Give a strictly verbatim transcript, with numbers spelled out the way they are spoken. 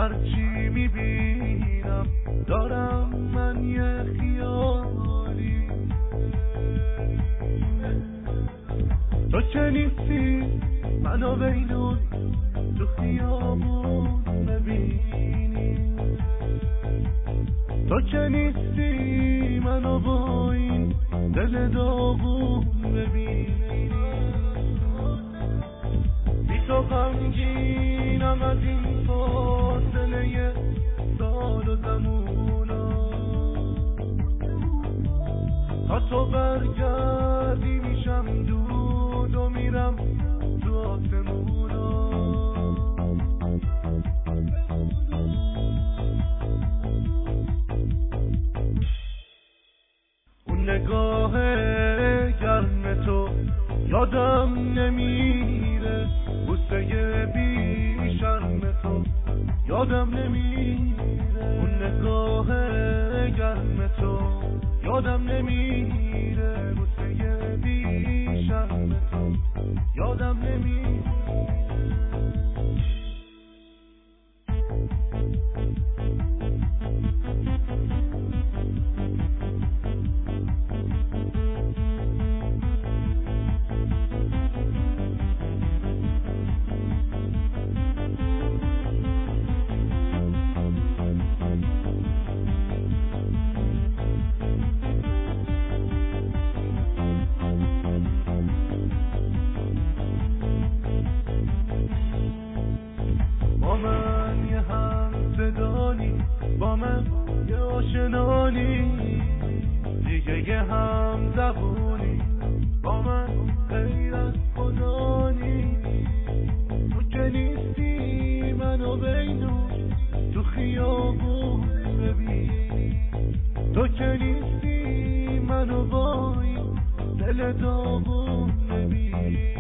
هرچی میبینم دارم من یه خیالی. تو که نیستی منو بینون تو خیابون ببینی، تو که نیستی منو با این دل داغون ببینی. بی تو غمگینم از این فاصله سال و زمونا، تا تو برگردی میشم دود و میرم تو آسمونا. اون نگاه گرم تو یادم نمیره، بوسه بی شرم تو یادم نمیره. اون نگاه گرم تو یادم نمیره، بوسه بی شرم تو یادم نمیره. با من یه هم صدانی، با من یه آشنانی، دیگه یه هم زبونی، با من غیر از خدا نیست. تو که نیستی منو بینون تو خیابون ببینی، تو که نیستی منو با این دل داغون ببینی.